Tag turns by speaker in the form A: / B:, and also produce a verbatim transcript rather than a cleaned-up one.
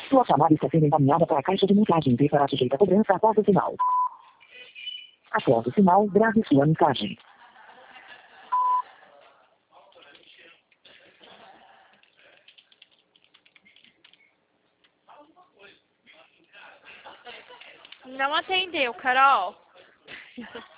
A: Sua chamada está sendo encaminhada para a caixa de mensagem e será sujeita a cobrança após o sinal. Após o sinal, grave sua mensagem.
B: Não atendeu, Carol.